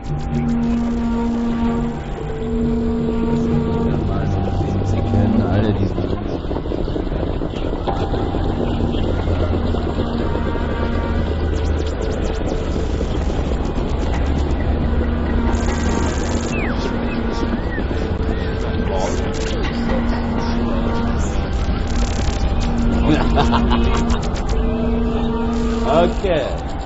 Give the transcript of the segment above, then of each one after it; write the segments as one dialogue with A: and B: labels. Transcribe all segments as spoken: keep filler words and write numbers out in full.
A: Sie kennen alle diese Okay.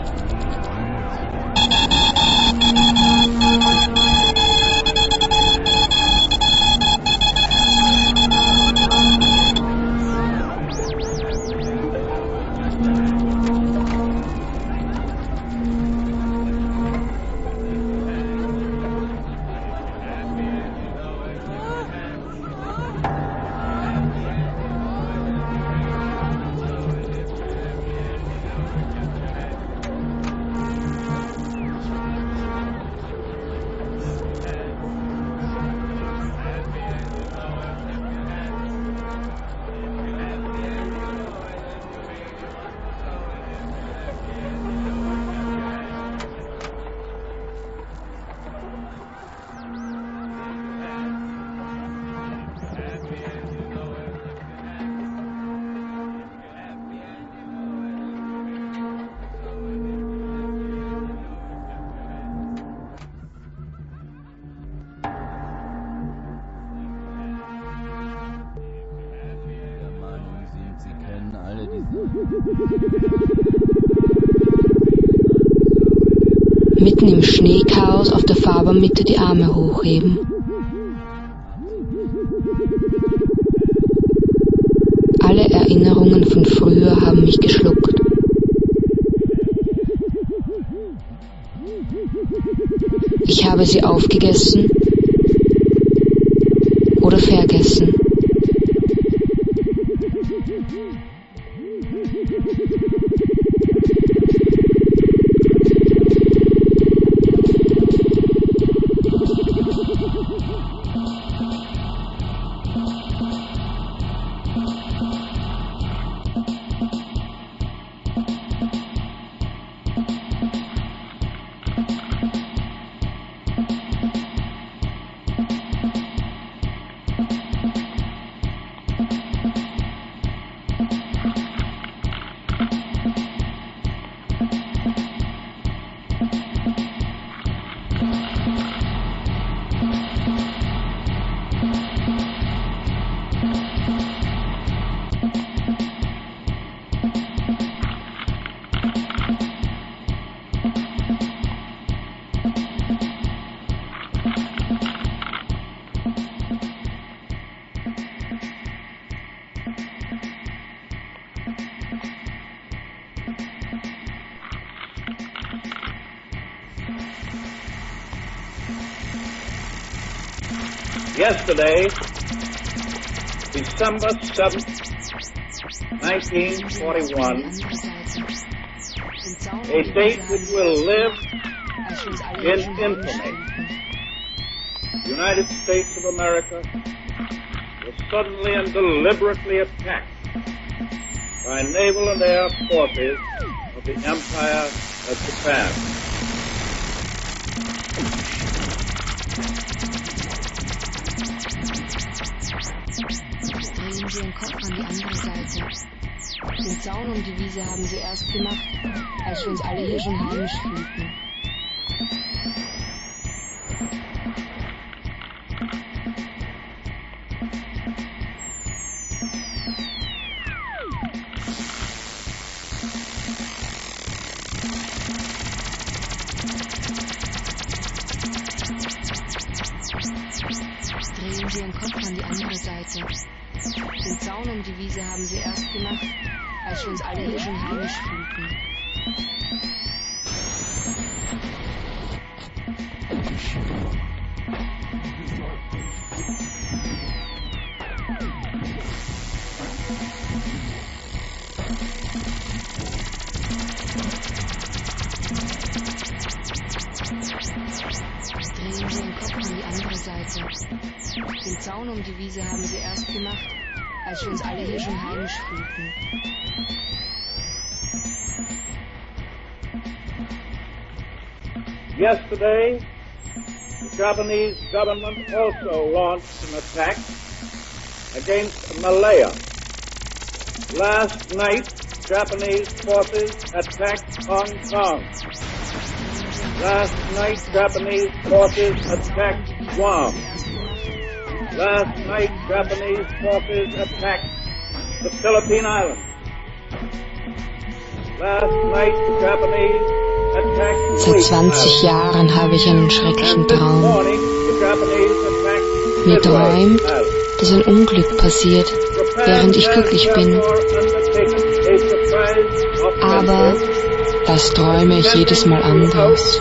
A: Alle diese
B: Mitten im Schneechaos auf der Fahrbahnmitte die Arme hochheben. Alle Erinnerungen von früher haben mich geschluckt. Ich habe sie aufgegessen oder vergessen.
C: Yesterday, December seventh, nineteen forty-one, a date which will live in infamy. The United States of America was suddenly and deliberately attacked by naval and air forces of the Empire of Japan.
B: Drehen Sie Ihren Kopf an die andere Seite. Den Zaun um die Wiese haben Sie erst gemacht, als wir uns alle hier schon heimisch fühlten. Drehen Sie Ihren Kopf an die andere Seite. Den Zaun um die Wiese haben Sie erst gemacht, als wir uns alle hier schon heimisch fühlten. Drehen Sie Ihren Kopf an die andere Seite. Den Zaun um die Wiese haben Sie erst gemacht, als wir uns alle hier schon heimisch fühlten.
C: Yesterday, The Japanese government also launched an attack against Malaya. Last night, Japanese forces attacked Hong Kong. Last night, Japanese forces attacked Guam. Last night, Japanese forces attacked the Philippine Islands. Last night, the Japanese attacked
B: Seit zwanzig Jahren habe ich einen schrecklichen Traum. Mir träumt, dass ein Unglück passiert, während ich glücklich bin. Aber das träume ich jedes Mal anders.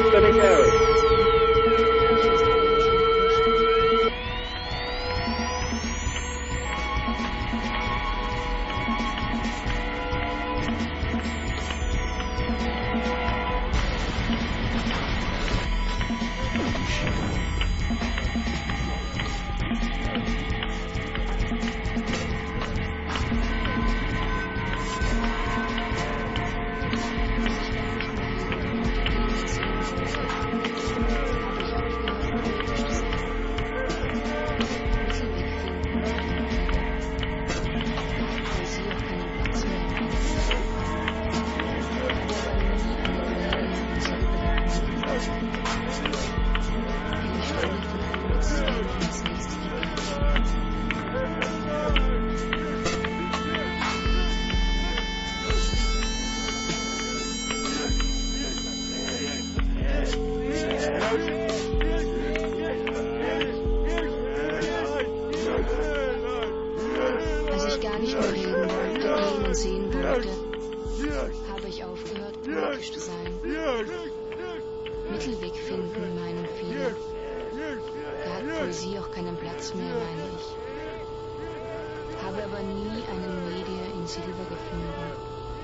B: Als ich gar nicht mehr reden wollte, gehen und sehen wollte, habe ich aufgehört, politisch zu sein. Mittelweg finden, meinen viele. Da hat Poesie auch keinen Platz mehr, meine ich. Habe aber nie einen Media in Silber gefunden.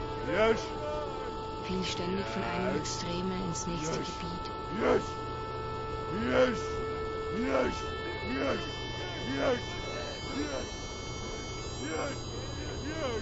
B: Fiel ständig von einem Extreme ins nächste Gebiet.
D: Yes! Yes! Yes! Yes! Yes! Yes! Yes! Yes!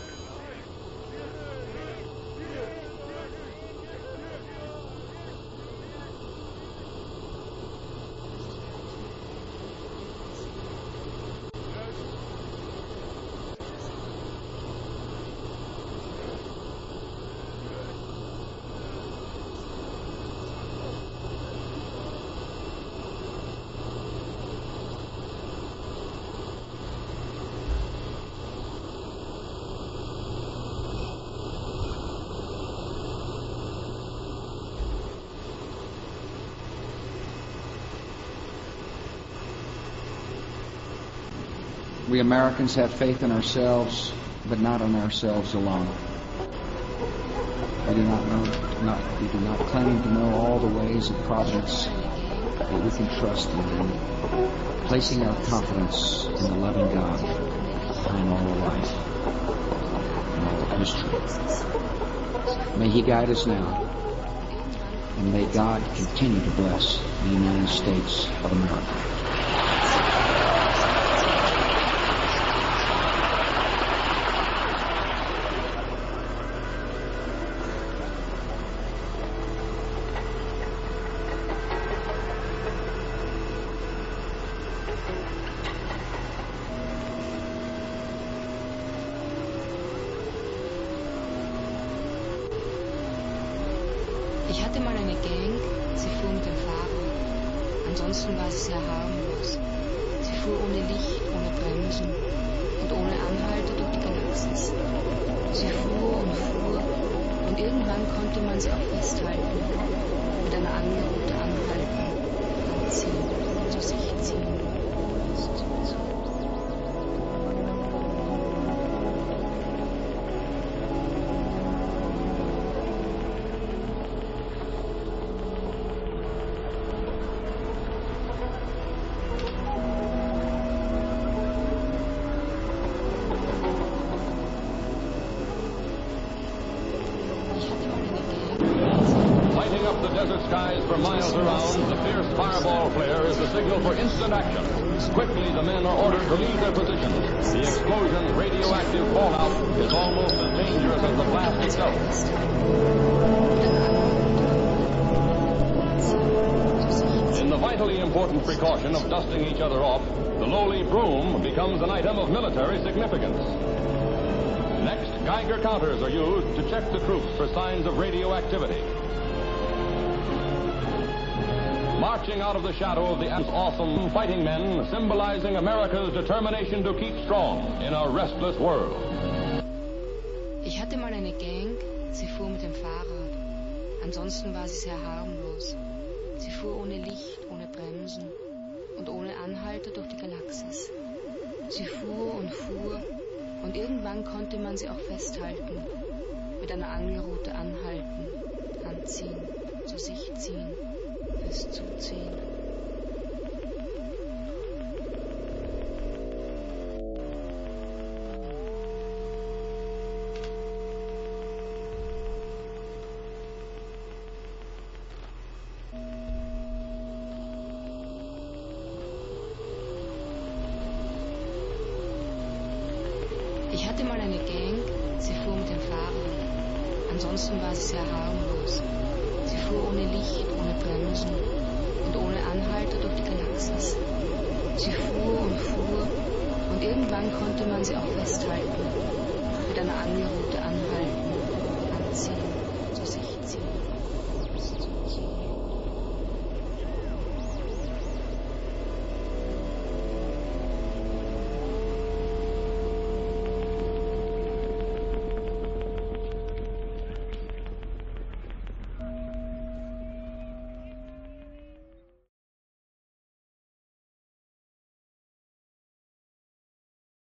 E: We Americans have faith in ourselves, but not in ourselves alone. We do not know, not, we do not claim to know all the ways of providence, but we can trust in placing our confidence in the loving God behind all life and all history. May He guide us now, and may God continue to bless the United States of America.
B: Ich hatte mal eine Gang, sie fuhr mit dem Fahrrad. Ansonsten war sie sehr harmlos. Sie fuhr ohne Licht, ohne Bremsen und ohne Anhalter durch die Galaxis. Sie fuhr und fuhr und irgendwann konnte man sie auch festhalten, mit einer Angelrute anhalten, anziehen, zu sich ziehen.
F: Up the desert skies for miles around, the fierce fireball flare is the signal for instant action. Quickly, the men are ordered to leave their positions. The explosion's radioactive fallout is almost as dangerous as the blast itself. vitally important precaution of dusting each other off, the lowly broom becomes an item of military significance. Next, Geiger counters are used to check the troops for signs of radioactivity. Marching out of the shadow of the awesome fighting men, symbolizing America's determination to keep strong in a restless world.
B: Ich hatte mal eine Gang, sie fuhr mit dem Fahrrad. Ansonsten war sie sehr harmlos. Sie fuhr ohne Licht, ohne Bremsen und ohne Anhalter durch die Galaxis. Sie fuhr und fuhr und irgendwann konnte man sie auch festhalten. Mit einer Angelrute anhalten, anziehen, zu sich ziehen, fest zuziehen. Ich hatte mal eine Gang, sie fuhr mit dem Fahrrad. Ansonsten war sie sehr harmlos. Sie fuhr ohne Licht, ohne Bremsen und ohne Anhalter durch die Galaxis. Sie fuhr und fuhr und irgendwann konnte man sie auch festhalten. Mit einer Angelrute